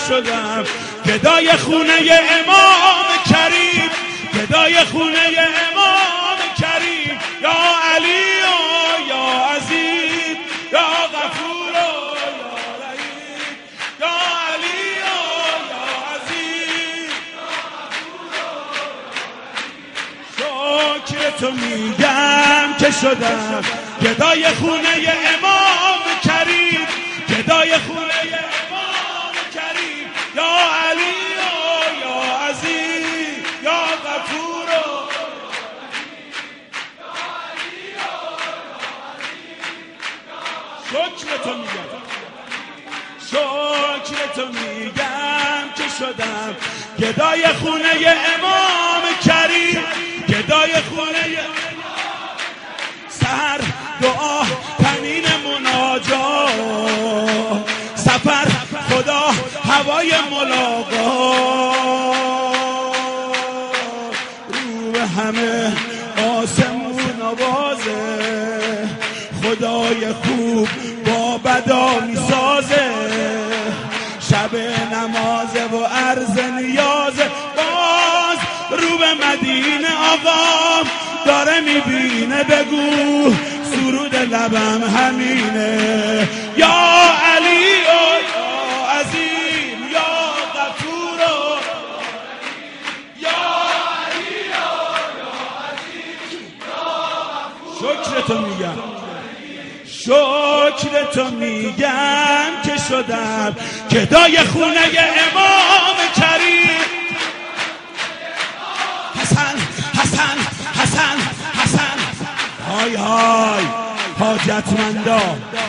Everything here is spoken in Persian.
شدم گدای خونه امام کریم، گدای خونه امام کریم. یا علی و یا عزیز، یا غفور و یا رحیم، یا علی و یا عزیز، شکر تو میگم که شدم گدای خونه امام کریم، گدای خونه امام کریم. یا علی و یا عزیز، یا غفور و شکر تو میگم، شکر تو میگم که شدم گدای خونه امام کریم، گدای خونه سحر دعا تنین مناجات، سفر خدا هوای ملاقات، رو به همه آسمون آوازه، خدای خوب با بدا میسازه، شب نمازه و عرض نیازه. باز رو به مدینه آقام داره میبینه، بگو سرود لبم همینه. یا علی و یا عظیم، یا غفور و یا علی و یا عظیم، یا غفور. شکر تو میگم، شکر تو میگم که شدم گدای خونه امام کریم. حسن حسن حسن حسن، های های حاجتمندا،